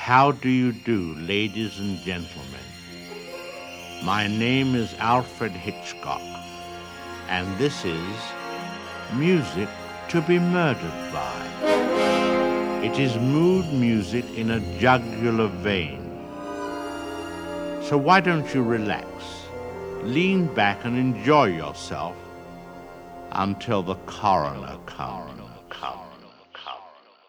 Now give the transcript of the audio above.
How do you do, ladies and gentlemen? My name is Alfred Hitchcock, and this is Music to be Murdered by. It is mood music in a jugular vein. So why don't you relax, lean back and enjoy yourself until the coroner comes.